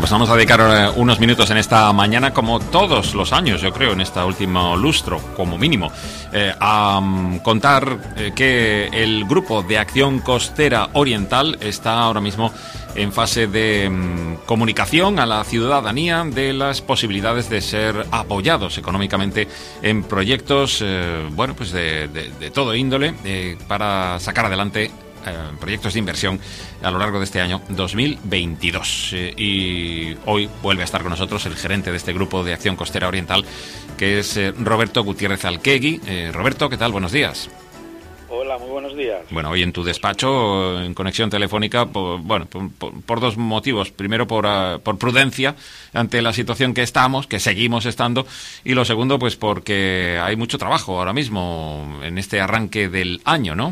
pues vamos a dedicar unos minutos en esta mañana, como todos los años, yo creo, en este último lustro, como mínimo, a contar que el Grupo de Acción Costera Oriental está ahora mismo en fase de comunicación a la ciudadanía de las posibilidades de ser apoyados económicamente en proyectos, bueno, pues de todo índole, para sacar adelante proyectos de inversión a lo largo de este año 2022. Y hoy vuelve a estar con nosotros el gerente de este Grupo de Acción Costera Oriental, que es Roberto Gutiérrez Alquegui. Roberto, ¿qué tal? Buenos días. Hola, muy buenos días. Bueno, hoy en tu despacho, en conexión telefónica, por dos motivos. Primero, por prudencia ante la situación que estamos, que seguimos estando, y lo segundo, pues porque hay mucho trabajo ahora mismo en este arranque del año, ¿no?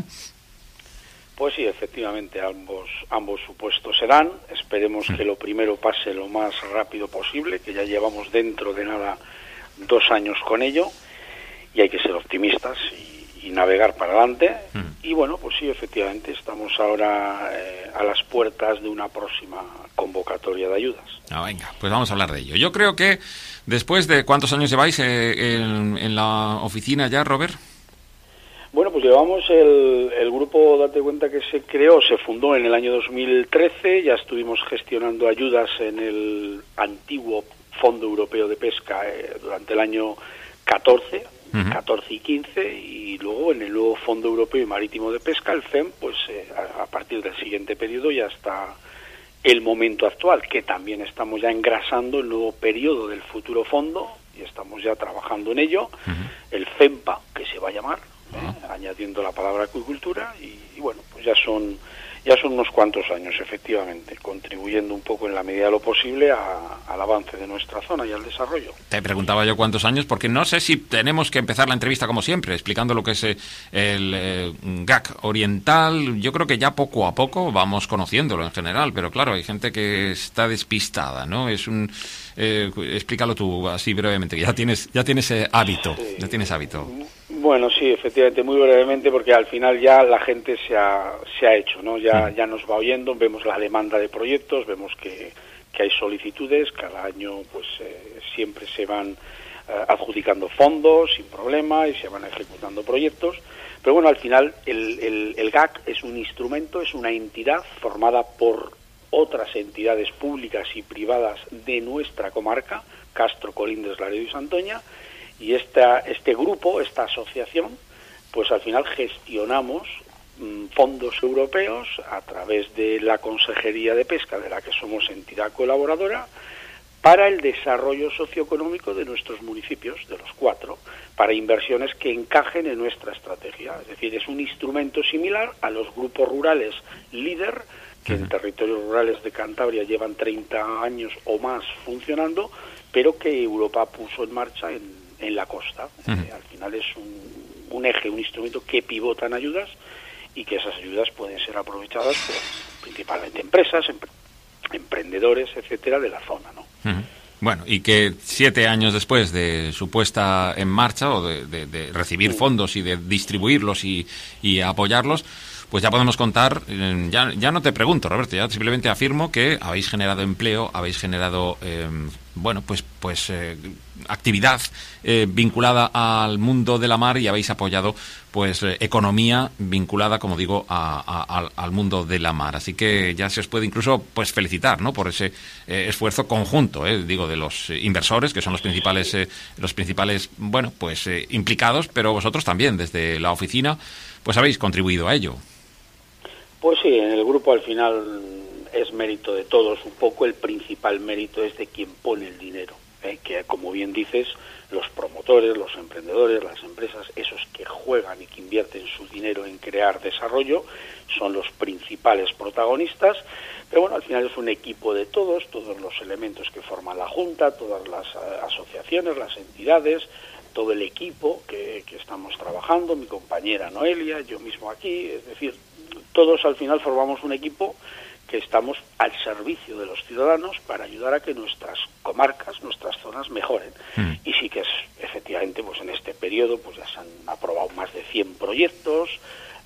Pues sí, efectivamente, ambos supuestos serán. Esperemos que lo primero pase lo más rápido posible, que ya llevamos dentro de nada 2 años con ello, y hay que ser optimistas y navegar para adelante. Y bueno, pues sí, efectivamente, estamos ahora a las puertas de una próxima convocatoria de ayudas. Venga, pues vamos a hablar de ello. Yo creo que después de... ¿Cuántos años lleváis en la oficina ya, Robert? Bueno, pues llevamos el grupo, date cuenta que se fundó en el año 2013, ya estuvimos gestionando ayudas en el antiguo Fondo Europeo de Pesca durante el año 14 y 15, y luego en el nuevo Fondo Europeo y Marítimo de Pesca, el FEM, pues a partir del siguiente periodo ya está el momento actual, que también estamos ya engrasando el nuevo periodo del futuro fondo, y estamos ya trabajando en ello, el FEMPA, que se va a llamar, añadiendo la palabra acuicultura, y bueno, pues ya son unos cuantos años, efectivamente, contribuyendo un poco en la medida de lo posible al avance de nuestra zona y al desarrollo. Te preguntaba yo cuántos años, porque no sé si tenemos que empezar la entrevista como siempre, explicando lo que es el GAC oriental. Yo creo que ya poco a poco vamos conociéndolo en general, pero claro, hay gente que está despistada, ¿no? Explícalo tú así brevemente, que ya tienes hábito, sí. Ya tienes hábito. Bueno, sí, efectivamente, muy brevemente, porque al final ya la gente se ha hecho, ¿no? Ya nos va oyendo, vemos la demanda de proyectos, vemos que hay solicitudes, cada año pues siempre se van adjudicando fondos sin problema y se van ejecutando proyectos, pero bueno, al final el GAC es un instrumento, es una entidad formada por otras entidades públicas y privadas de nuestra comarca, Castro, Colindres, Laredo y Santoña, y este grupo, esta asociación, pues al final gestionamos fondos europeos a través de la Consejería de Pesca, de la que somos entidad colaboradora, para el desarrollo socioeconómico de nuestros municipios, de los 4, para inversiones que encajen en nuestra estrategia. Es decir, es un instrumento similar a los grupos rurales líder, que en territorios rurales de Cantabria llevan 30 años o más funcionando, pero que Europa puso en marcha en la costa. Al final es un eje, un instrumento que pivota en ayudas, y que esas ayudas pueden ser aprovechadas por principalmente empresas, emprendedores, etcétera, de la zona, ¿no? Bueno, y que 7 años después de su puesta en marcha, o de recibir fondos y de distribuirlos y apoyarlos, pues ya podemos contar, ya no te pregunto, Roberto, ya simplemente afirmo que habéis generado empleo, habéis generado, actividad vinculada al mundo de la mar, y habéis apoyado pues economía vinculada, como digo, al mundo de la mar. Así que ya se os puede incluso pues felicitar, ¿no?, por ese esfuerzo conjunto, de los inversores, que son los principales implicados, pero vosotros también desde la oficina pues habéis contribuido a ello. Pues sí, en el grupo al final es mérito de todos. Un poco el principal mérito es de quien pone el dinero, que, como bien dices, los promotores, los emprendedores, las empresas, esos que juegan y que invierten su dinero en crear desarrollo, son los principales protagonistas. Pero bueno, al final es un equipo de todos los elementos que forman la Junta, todas las asociaciones, las entidades, todo el equipo que estamos trabajando, mi compañera Noelia, yo mismo aquí, es decir, todos al final formamos un equipo que estamos al servicio de los ciudadanos para ayudar a que nuestras comarcas, nuestras zonas mejoren. Y sí que es, efectivamente, pues en este periodo pues ya se han aprobado más de 100 proyectos,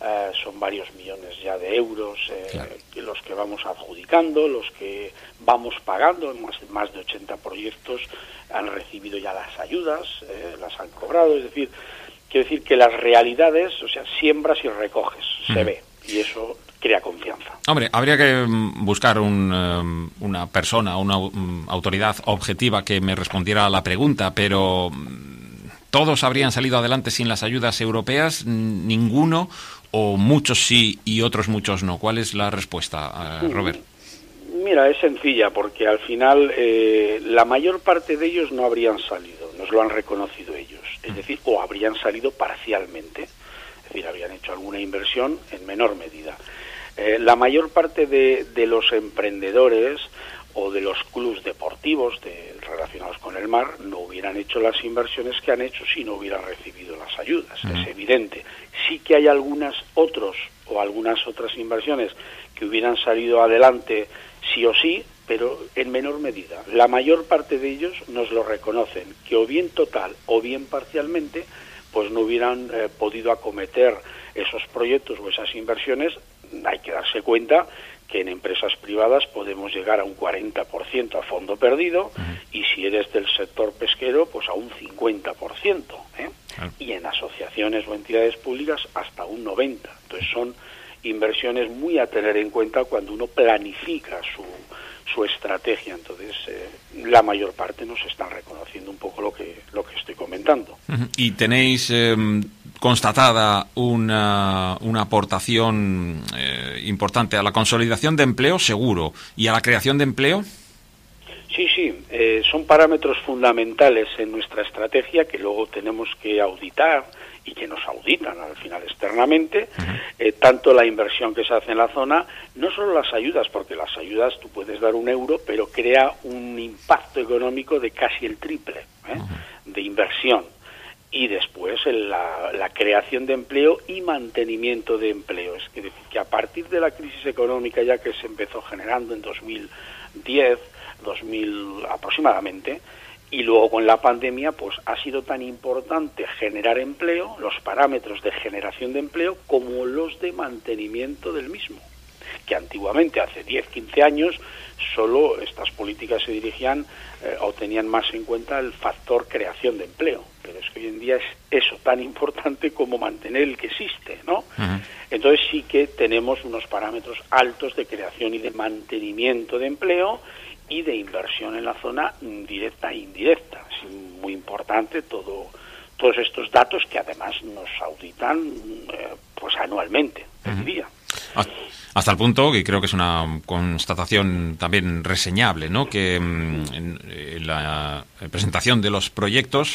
son varios millones ya de euros los que vamos adjudicando, los que vamos pagando. Más de 80 proyectos han recibido ya las ayudas, las han cobrado. Es decir, quiero decir que las realidades, o sea, siembras y recoges, se ve, y eso crea confianza. Hombre, habría que buscar una persona, una autoridad objetiva que me respondiera a la pregunta, pero ¿todos habrían salido adelante sin las ayudas europeas? ¿Ninguno? ¿O muchos sí y otros muchos no? ¿Cuál es la respuesta, Robert? Mira, es sencilla, porque al final la mayor parte de ellos no habrían salido, nos lo han reconocido ellos, es decir, o habrían salido parcialmente, es decir, habrían hecho alguna inversión en menor medida. La mayor parte de los emprendedores o de los clubs deportivos relacionados con el mar no hubieran hecho las inversiones que han hecho si no hubieran recibido las ayudas, es evidente. Sí que hay algunas otras inversiones que hubieran salido adelante sí o sí, pero en menor medida. La mayor parte de ellos nos lo reconocen, que o bien total o bien parcialmente, pues no hubieran podido acometer esos proyectos o esas inversiones. Hay que darse cuenta que en empresas privadas podemos llegar a un 40% a fondo perdido, y si eres del sector pesquero, pues a un 50%, y en asociaciones o entidades públicas hasta un 90%. Entonces son inversiones muy a tener en cuenta cuando uno planifica su estrategia. Entonces la mayor parte nos están reconociendo un poco lo que estoy comentando. ¿Y tenéis constatada una aportación importante a la consolidación de empleo, seguro, y a la creación de empleo? Sí, son parámetros fundamentales en nuestra estrategia que luego tenemos que auditar y que nos auditan al final externamente, tanto la inversión que se hace en la zona, no solo las ayudas, porque las ayudas tú puedes dar €1, pero crea un impacto económico de casi el triple de inversión. Y después la creación de empleo y mantenimiento de empleo. Es decir, que a partir de la crisis económica ya que se empezó generando en 2010, 2000 aproximadamente, y luego con la pandemia, pues ha sido tan importante generar empleo, los parámetros de generación de empleo, como los de mantenimiento del mismo. Que antiguamente, hace 10, 15 años, solo estas políticas se dirigían o tenían más en cuenta el factor creación de empleo. Pero es que hoy en día es eso tan importante como mantener el que existe, ¿no? Entonces sí que tenemos unos parámetros altos de creación y de mantenimiento de empleo y de inversión en la zona directa e indirecta. Es muy importante todos estos datos que además nos auditan pues anualmente, diría. Hasta el punto, que creo que es una constatación también reseñable, ¿no?, que en la presentación de los proyectos,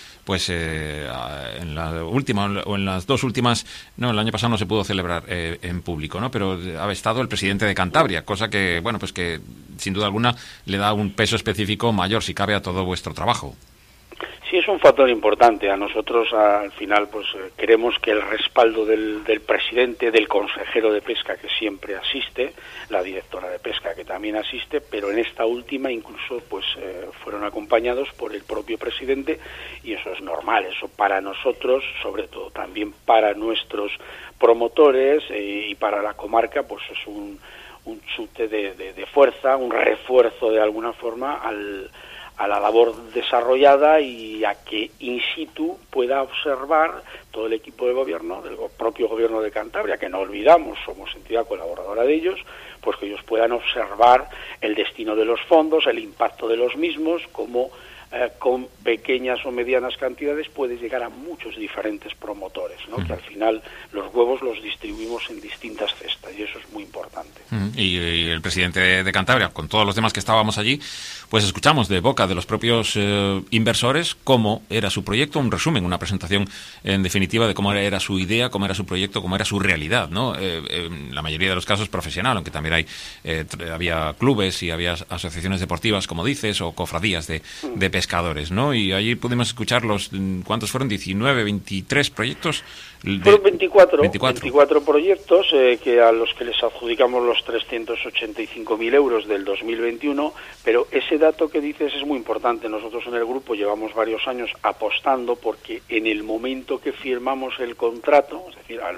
en la última o en las dos últimas, no, el año pasado no se pudo celebrar en público, ¿no?, pero ha estado el presidente de Cantabria, cosa que, bueno, pues que sin duda alguna le da un peso específico mayor, si cabe, a todo vuestro trabajo. Sí, es un factor importante. A nosotros, al final, pues queremos que el respaldo del presidente, del consejero de pesca, que siempre asiste, la directora de pesca, que también asiste, pero en esta última incluso pues fueron acompañados por el propio presidente, y eso es normal. Eso para nosotros, sobre todo también para nuestros promotores y para la comarca, pues es un chute de fuerza, un refuerzo de alguna forma a la labor desarrollada, y a que in situ pueda observar todo el equipo de gobierno, del propio gobierno de Cantabria, que no olvidamos, somos entidad colaboradora de ellos, pues que ellos puedan observar el destino de los fondos, el impacto de los mismos, cómo con pequeñas o medianas cantidades puedes llegar a muchos diferentes promotores, ¿no? Que al final los huevos los distribuimos en distintas cestas, y eso es muy importante. Y el presidente de Cantabria, con todos los demás que estábamos allí, pues escuchamos de boca de los propios inversores cómo era su proyecto, un resumen, una presentación en definitiva de cómo era su idea, cómo era su proyecto, cómo era su realidad, ¿no? En la mayoría de los casos profesional, aunque también había clubes y había asociaciones deportivas, como dices, o cofradías de pescadores, ¿no? Y allí pudimos escuchar ¿cuántos fueron? 19, 23 proyectos. Fueron 24 proyectos que a los que les adjudicamos los 385.000 euros del 2021, pero ese dato que dices es muy importante. Nosotros en el grupo llevamos varios años apostando porque en el momento que firmamos el contrato, es decir, a los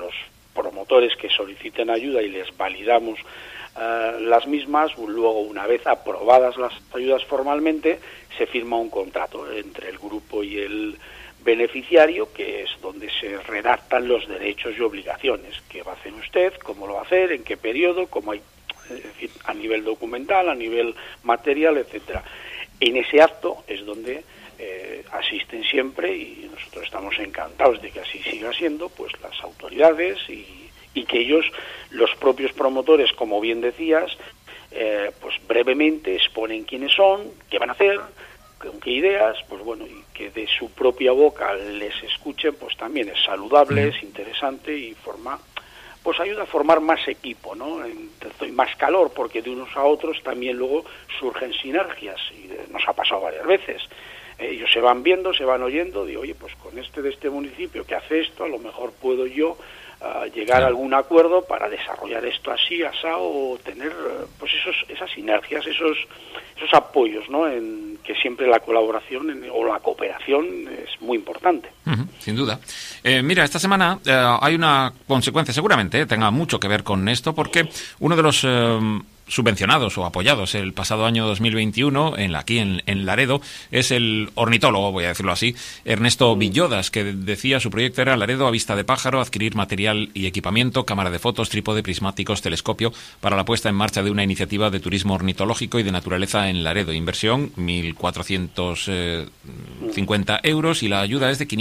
promotores que soliciten ayuda y les validamos las mismas. Luego, una vez aprobadas las ayudas formalmente, se firma un contrato entre el grupo y el beneficiario, que es donde se redactan los derechos y obligaciones. ¿Qué va a hacer usted? ¿Cómo lo va a hacer? ¿En qué periodo? ¿Cómo hay, es decir, a nivel documental, a nivel material, etcétera? En ese acto es donde asisten siempre, y nosotros estamos encantados de que así siga siendo, pues las autoridades y que ellos, los propios promotores, como bien decías, pues brevemente exponen quiénes son, qué van a hacer, con qué ideas, pues bueno, y que de su propia boca les escuchen, pues también es saludable, es interesante y pues ayuda a formar más equipo, ¿no? Y más calor, porque de unos a otros también luego surgen sinergias, y nos ha pasado varias veces. Ellos se van viendo, se van oyendo, digo, oye, pues con de este municipio que hace esto, a lo mejor puedo yo llegar a algún acuerdo para desarrollar esto así, asado, o tener pues esas sinergias, esos apoyos, ¿no? En que siempre la colaboración o la cooperación es muy importante. Sin duda. Mira, esta semana hay una consecuencia, seguramente tenga mucho que ver con esto, porque uno de los subvencionados o apoyados el pasado año 2021 aquí en Laredo es el ornitólogo, voy a decirlo así, Ernesto Villodas, que decía su proyecto era Laredo a vista de pájaro, adquirir material y equipamiento, cámara de fotos, trípode, prismáticos, telescopio para la puesta en marcha de una iniciativa de turismo ornitológico y de naturaleza en Laredo. Inversión 1.450 euros y la ayuda es de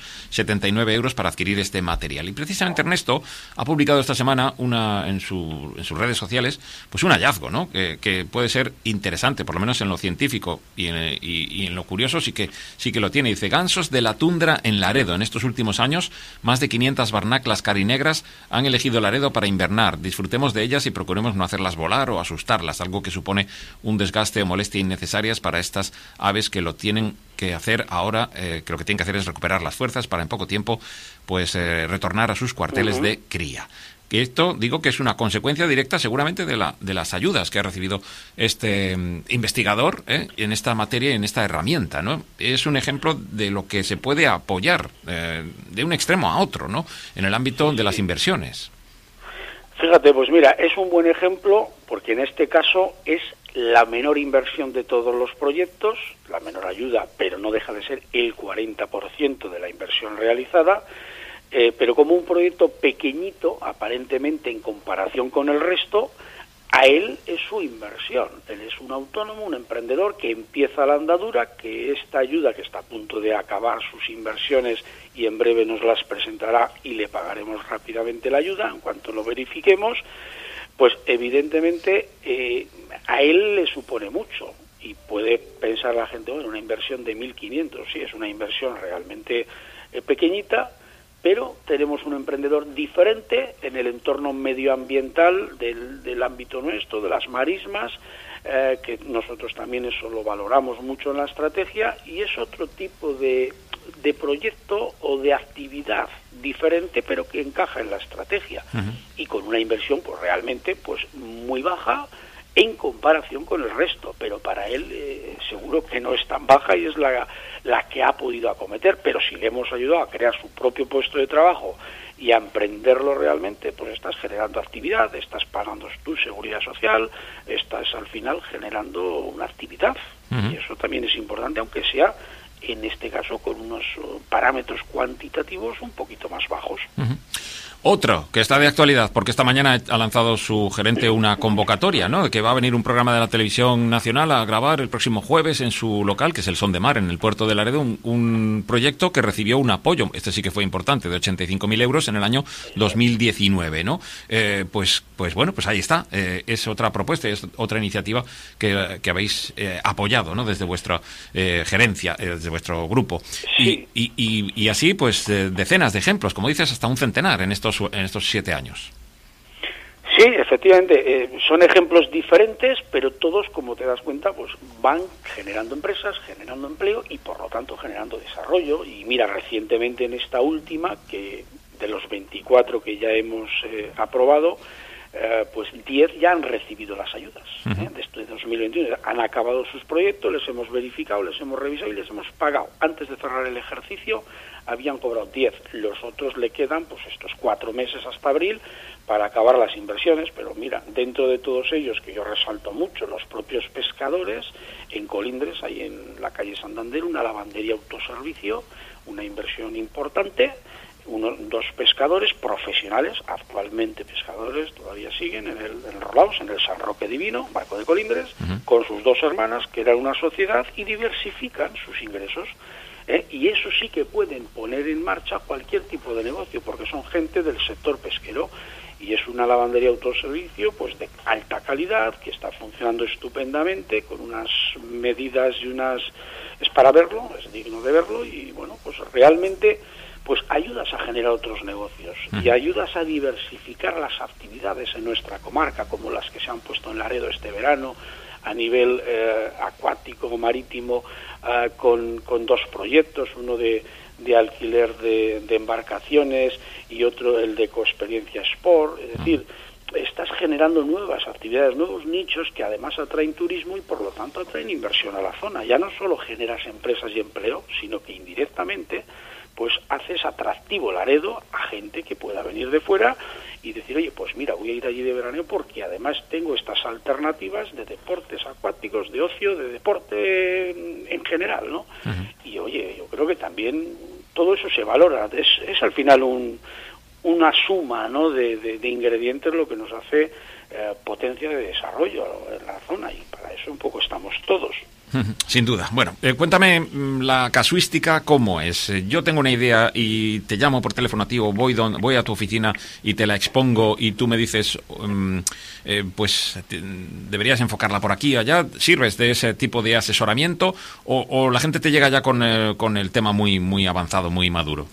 579 euros para adquirir este material. Y precisamente Ernesto ha publicado esta semana en sus redes sociales pues un hallazgo, ¿no? Que puede ser interesante, por lo menos en lo científico y en lo curioso sí que lo tiene. Dice: gansos de la tundra en Laredo. En estos últimos años, más de 500 barnaclas carinegras han elegido Laredo para invernar. Disfrutemos de ellas y procuremos no hacerlas volar o asustarlas, algo que supone un desgaste o molestia innecesarias para estas aves que lo tienen que hacer ahora, que lo que tienen que hacer es recuperar las fuerzas para en poco tiempo pues retornar a sus cuarteles de cría. Que esto, digo, que es una consecuencia directa seguramente de las ayudas que ha recibido este investigador en esta materia y en esta herramienta, ¿no? Es un ejemplo de lo que se puede apoyar de un extremo a otro, ¿no? En el ámbito de las inversiones. Fíjate, pues mira, es un buen ejemplo porque en este caso es la menor inversión de todos los proyectos, la menor ayuda, pero no deja de ser el 40% de la inversión realizada. Pero como un proyecto pequeñito, aparentemente en comparación con el resto, a él es su inversión. Él es un autónomo, un emprendedor que empieza la andadura, que esta ayuda, que está a punto de acabar sus inversiones y en breve nos las presentará y le pagaremos rápidamente la ayuda en cuanto lo verifiquemos, pues evidentemente a él le supone mucho. Y puede pensar la gente, bueno, una inversión de 1.500, sí, es una inversión realmente pequeñita, pero tenemos un emprendedor diferente en el entorno medioambiental del ámbito nuestro, de las marismas, que nosotros también eso lo valoramos mucho en la estrategia, y es otro tipo de proyecto o de actividad diferente, pero que encaja en la estrategia, y con una inversión pues realmente pues muy baja en comparación con el resto, pero para él seguro que no es tan baja y es la que ha podido acometer, pero si le hemos ayudado a crear su propio puesto de trabajo y a emprenderlo realmente, pues estás generando actividad, estás pagando tu seguridad social, estás al final generando una actividad, y eso también es importante, aunque sea en este caso con unos parámetros cuantitativos un poquito más bajos. Otro que está de actualidad, porque esta mañana ha lanzado su gerente una convocatoria, ¿no? De que va a venir un programa de la Televisión Nacional a grabar el próximo jueves en su local, que es el Son de Mar, en el puerto de Laredo, un proyecto que recibió un apoyo, este sí que fue importante, de 85.000 euros en el año 2019, ¿no? Pues bueno, pues ahí está. Es otra propuesta, es otra iniciativa que habéis apoyado, ¿no? Desde vuestra gerencia, desde vuestro grupo. Sí. Y así, pues, decenas de ejemplos, como dices, hasta un centenar en estos 7 años. Sí, efectivamente, son ejemplos diferentes, pero todos, como te das cuenta, pues van generando empresas, generando empleo y por lo tanto generando desarrollo. Y mira, recientemente en esta última, que de los 24 que ya hemos aprobado, pues 10 ya han recibido las ayudas de este 2021. Han acabado sus proyectos, les hemos verificado, les hemos revisado y les hemos pagado. Antes de cerrar el ejercicio habían cobrado 10. Los otros le quedan pues estos 4 meses hasta abril para acabar las inversiones. Pero mira, dentro de todos ellos, que yo resalto mucho, los propios pescadores, en Colindres, ahí en la calle Santander, una lavandería autoservicio, una inversión importante. 2 pescadores profesionales, actualmente pescadores, todavía siguen enrolados en el San Roque Divino, Barco de Colindres, con sus 2 hermanas, que eran una sociedad, y diversifican sus ingresos. Y eso sí que pueden poner en marcha cualquier tipo de negocio, porque son gente del sector pesquero, y es una lavandería autoservicio pues de alta calidad, que está funcionando estupendamente, con unas medidas y unas... es para verlo, es digno de verlo, y bueno, pues realmente pues ayudas a generar otros negocios y ayudas a diversificar las actividades en nuestra comarca, como las que se han puesto en Laredo este verano, a nivel acuático, marítimo, con 2 proyectos, uno de alquiler de embarcaciones y otro el de Coexperiencia Sport. Es decir, estás generando nuevas actividades, nuevos nichos que además atraen turismo y por lo tanto atraen inversión a la zona. Ya no solo generas empresas y empleo, sino que indirectamente pues haces atractivo Laredo a gente que pueda venir de fuera y decir, oye, pues mira, voy a ir allí de veraneo porque además tengo estas alternativas de deportes acuáticos, de ocio, de deporte en general, ¿no? Y oye, yo creo que también todo eso se valora. Es al final una suma, ¿no?, de ingredientes lo que nos hace potencia de desarrollo en la zona, y para eso un poco estamos todos. Sin duda. Bueno, cuéntame la casuística, ¿cómo es? Yo tengo una idea y te llamo por teléfono a ti o voy a tu oficina y te la expongo y tú me dices, pues deberías enfocarla por aquí o allá. ¿Sirves de ese tipo de asesoramiento o la gente te llega ya con el tema muy, muy avanzado, muy maduro?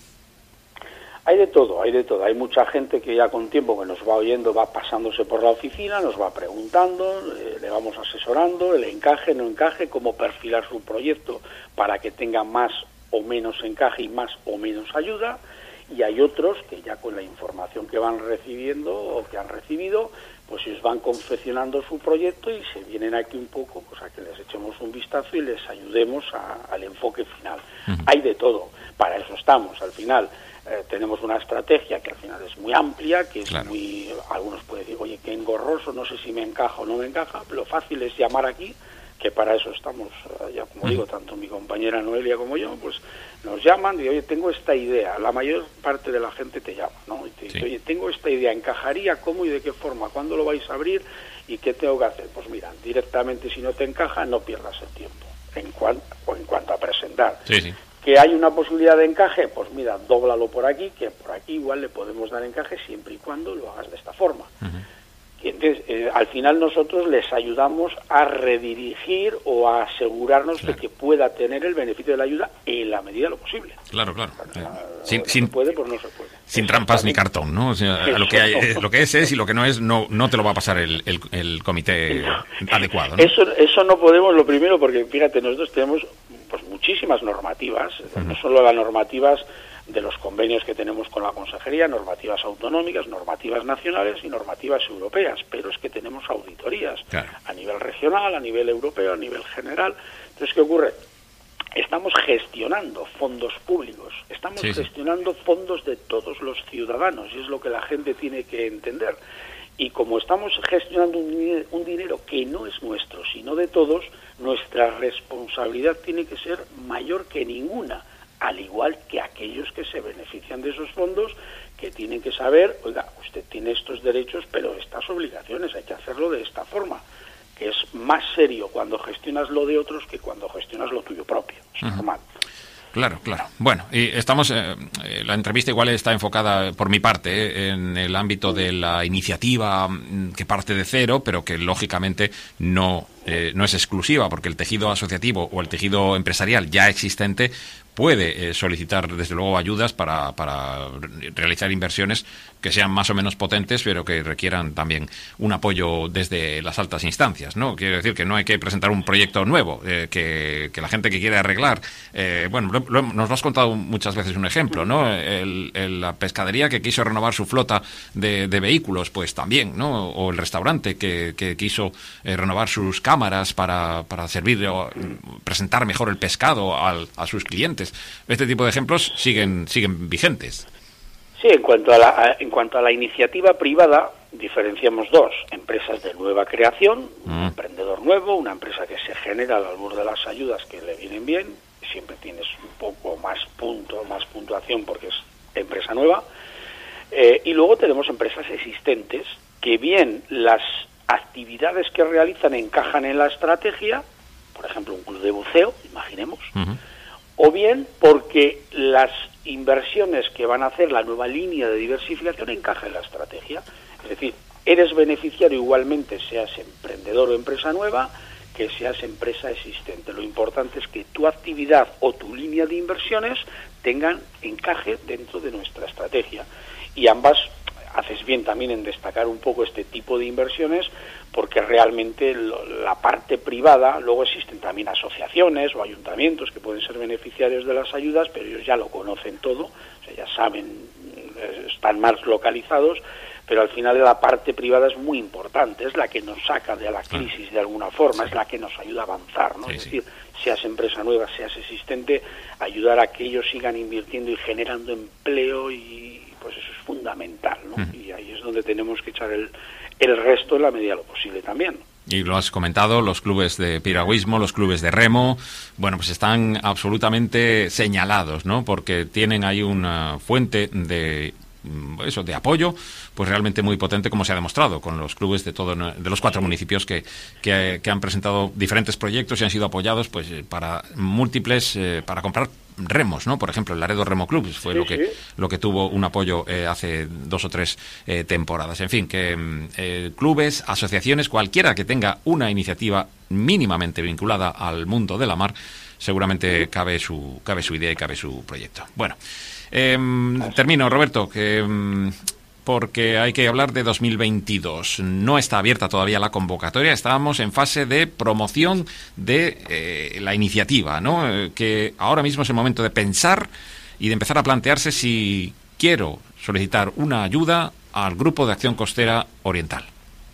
Hay de todo, hay de todo. Hay mucha gente que ya con tiempo que nos va oyendo va pasándose por la oficina, nos va preguntando, le vamos asesorando, el encaje, no encaje, cómo perfilar su proyecto para que tenga más o menos encaje y más o menos ayuda. Y hay otros que ya con la información que van recibiendo o que han recibido, pues ellos van confeccionando su proyecto y se vienen aquí un poco pues a que les echemos un vistazo y les ayudemos al enfoque final. Hay de todo, para eso estamos al final. Tenemos una estrategia que al final es muy amplia, que es muy... Algunos pueden decir, oye, qué engorroso, no sé si me encaja o no me encaja. Lo fácil es llamar aquí, que para eso estamos, ya como digo, tanto mi compañera Noelia como yo, pues nos llaman y, oye, tengo esta idea. La mayor parte de la gente te llama, ¿no? Y te dice, oye, tengo esta idea, ¿encajaría? ¿Cómo y de qué forma? ¿Cuándo lo vais a abrir? ¿Y qué tengo que hacer? Pues mira, directamente, si no te encaja, no pierdas el tiempo. En cuanto a presentar. Sí. ¿Que hay una posibilidad de encaje? Pues mira, dóblalo por aquí, que por aquí igual le podemos dar encaje siempre y cuando lo hagas de esta forma. Y entonces, al final nosotros les ayudamos a redirigir o a asegurarnos de que pueda tener el beneficio de la ayuda en la medida de lo posible. Claro. Sin se puede, pues no se puede. Sin trampas ni cartón, ¿no? O sea, lo que es y lo que no es, no te lo va a pasar el comité adecuado, ¿no? Eso no podemos, lo primero, porque fíjate, nosotros tenemos pues muchísimas normativas, no solo las normativas de los convenios que tenemos con la Consejería, normativas autonómicas, normativas nacionales y normativas europeas, pero es que tenemos auditorías a nivel regional, a nivel europeo, a nivel general. Entonces, ¿qué ocurre? Estamos gestionando fondos públicos, estamos gestionando fondos de todos los ciudadanos, y es lo que la gente tiene que entender. Y como estamos gestionando un dinero que no es nuestro, sino de todos, nuestra responsabilidad tiene que ser mayor que ninguna, al igual que aquellos que se benefician de esos fondos, que tienen que saber, oiga, usted tiene estos derechos, pero estas obligaciones, hay que hacerlo de esta forma, que es más serio cuando gestionas lo de otros que cuando gestionas lo tuyo propio, es normal. Claro. Bueno, y estamos, la entrevista igual está enfocada por mi parte en el ámbito de la iniciativa que parte de cero, pero que lógicamente no es exclusiva, porque el tejido asociativo o el tejido empresarial ya existente puede solicitar desde luego ayudas para realizar inversiones que sean más o menos potentes, pero que requieran también un apoyo desde las altas instancias, ¿no? Quiero decir que no hay que presentar un proyecto nuevo, que la gente que quiere arreglar, nos lo has contado muchas veces un ejemplo, ¿no? La pescadería que quiso renovar su flota de vehículos, pues también, ¿no? O el restaurante que quiso renovar sus cámaras para servir o presentar mejor el pescado a sus clientes. Este tipo de ejemplos siguen vigentes. Sí, en cuanto a la iniciativa privada, diferenciamos dos: empresas de nueva creación, un emprendedor nuevo, una empresa que se genera al albur de las ayudas que le vienen bien, siempre tienes un poco más puntuación porque es empresa nueva, y luego tenemos empresas existentes que bien las actividades que realizan encajan en la estrategia, por ejemplo un club de buceo, imaginemos, o bien porque las inversiones que van a hacer, la nueva línea de diversificación, encaja en la estrategia. Es decir, eres beneficiario igualmente, seas emprendedor o empresa nueva, que seas empresa existente. Lo importante es que tu actividad o tu línea de inversiones tengan encaje dentro de nuestra estrategia. Y ambas, haces bien también en destacar un poco este tipo de inversiones, porque realmente la parte privada, luego existen también asociaciones o ayuntamientos que pueden ser beneficiarios de las ayudas, pero ellos ya lo conocen todo, o sea, ya saben, están más localizados, pero al final la parte privada es muy importante, es la que nos saca de la crisis de alguna forma, es la que nos ayuda a avanzar, ¿no? Es decir, seas empresa nueva, seas existente, ayudar a que ellos sigan invirtiendo y generando empleo, y pues eso es fundamental, ¿no? Y ahí es donde tenemos que echar el resto en la medida de lo posible también. Y lo has comentado, los clubes de piragüismo, los clubes de remo, bueno, pues están absolutamente señalados, ¿no? Porque tienen ahí una fuente de apoyo, pues realmente muy potente, como se ha demostrado con los clubes de los 4 municipios que han presentado diferentes proyectos y han sido apoyados, pues para múltiples, para comprar remos, ¿no? Por ejemplo, el Laredo Remo Club fue lo que tuvo un apoyo hace 2 o 3 temporadas. En fin, que clubes, asociaciones, cualquiera que tenga una iniciativa mínimamente vinculada al mundo de la mar, seguramente cabe su idea y cabe su proyecto. Bueno, termino, Roberto, porque hay que hablar de 2022. No está abierta todavía la convocatoria, estábamos en fase de promoción de la iniciativa, ¿no? Que ahora mismo es el momento de pensar y de empezar a plantearse si quiero solicitar una ayuda al Grupo de Acción Costera Oriental.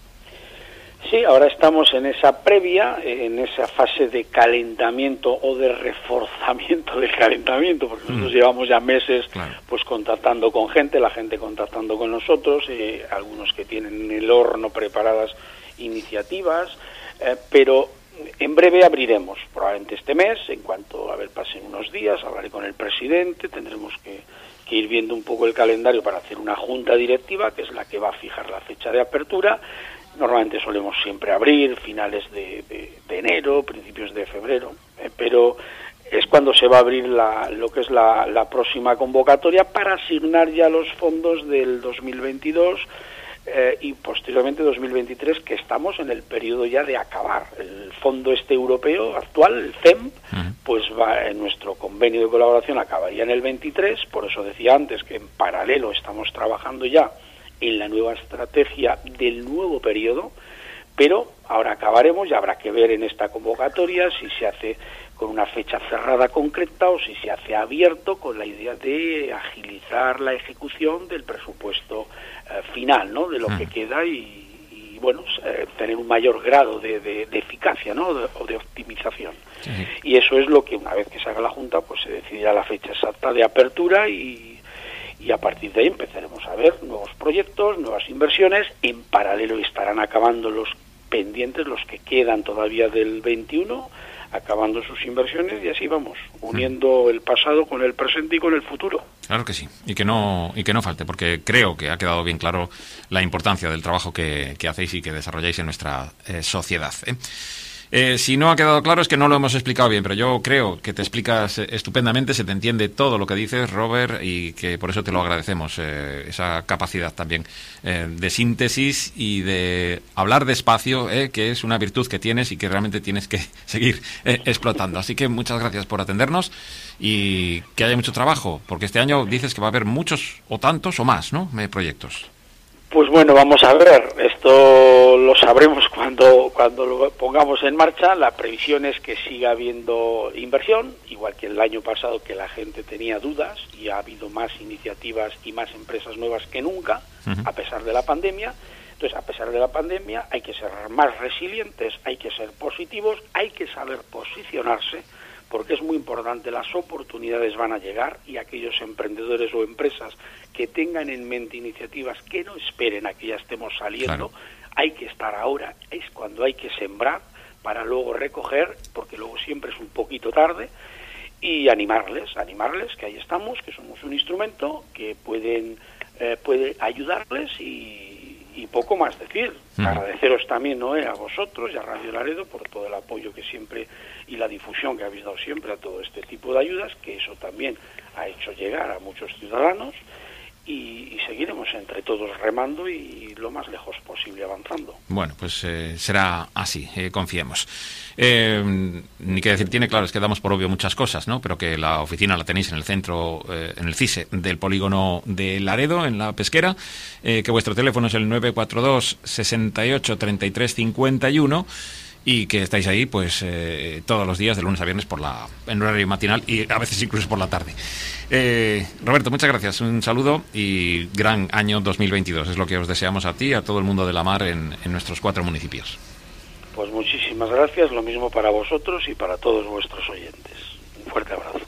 Sí, ahora estamos en esa previa, en esa fase de calentamiento o de reforzamiento del calentamiento, porque nosotros llevamos ya meses pues contactando con gente, la gente contactando con nosotros, algunos que tienen en el horno preparadas iniciativas, pero en breve abriremos, probablemente este mes, en cuanto pasen unos días, hablaré con el presidente, tendremos que ir viendo un poco el calendario para hacer una junta directiva, que es la que va a fijar la fecha de apertura. Normalmente solemos siempre abrir finales de enero, principios de febrero, pero es cuando se va a abrir lo que es la próxima convocatoria para asignar ya los fondos del 2022 y posteriormente 2023, que estamos en el periodo ya de acabar. El fondo europeo actual, el CEM, pues va en nuestro convenio de colaboración, acabaría en el 23, por eso decía antes que en paralelo estamos trabajando ya en la nueva estrategia del nuevo periodo, pero ahora acabaremos y habrá que ver en esta convocatoria si se hace con una fecha cerrada concreta o si se hace abierto con la idea de agilizar la ejecución del presupuesto final, ¿no? De lo que queda y bueno, tener un mayor grado de eficacia, ¿no? O de optimización. Y eso es lo que, una vez que se haga la Junta, pues se decidirá la fecha exacta de apertura y a partir de ahí empezaremos a ver nuevos proyectos, nuevas inversiones. En paralelo estarán acabando los pendientes, los que quedan todavía del 21, acabando sus inversiones, y así vamos, uniendo el pasado con el presente y con el futuro. Claro que sí, y que no falte, porque creo que ha quedado bien claro la importancia del trabajo que hacéis y que desarrolláis en nuestra sociedad, Si no ha quedado claro es que no lo hemos explicado bien, pero yo creo que te explicas estupendamente, se te entiende todo lo que dices, Robert, y que por eso te lo agradecemos, esa capacidad también de síntesis y de hablar despacio, que es una virtud que tienes y que realmente tienes que seguir explotando. Así que muchas gracias por atendernos y que haya mucho trabajo, porque este año dices que va a haber muchos o tantos o más, ¿no?, proyectos. Pues bueno, vamos a ver, esto lo sabremos cuando lo pongamos en marcha. La previsión es que siga habiendo inversión, igual que el año pasado, que la gente tenía dudas y ha habido más iniciativas y más empresas nuevas que nunca, a pesar de la pandemia. Entonces, a pesar de la pandemia, hay que ser más resilientes, hay que ser positivos, hay que saber posicionarse, porque es muy importante, las oportunidades van a llegar y aquellos emprendedores o empresas que tengan en mente iniciativas que no esperen a que ya estemos saliendo, hay que estar ahora, es cuando hay que sembrar para luego recoger, porque luego siempre es un poquito tarde, y animarles, que ahí estamos, que somos un instrumento que puede ayudarles y poco más decir. Agradeceros también, Noé, a vosotros y a Radio Laredo por todo el apoyo que siempre y la difusión que habéis dado siempre a todo este tipo de ayudas, que eso también ha hecho llegar a muchos ciudadanos y seguiremos entre todos remando y lo más lejos posible avanzando. Bueno, pues será así, confiemos. Ni que decir tiene, claro, es que damos por obvio muchas cosas, ¿no? Pero que la oficina la tenéis en el centro, en el CISE del polígono de Laredo, en la Pesquera, que vuestro teléfono es el 942 68 33 51 y que estáis ahí pues todos los días de lunes a viernes en horario matinal y a veces incluso por la tarde. Roberto, muchas gracias, un saludo y gran año 2022, es lo que os deseamos a ti y a todo el mundo de la mar en nuestros 4 municipios. Pues muchísimas gracias, lo mismo para vosotros y para todos vuestros oyentes. Un fuerte abrazo.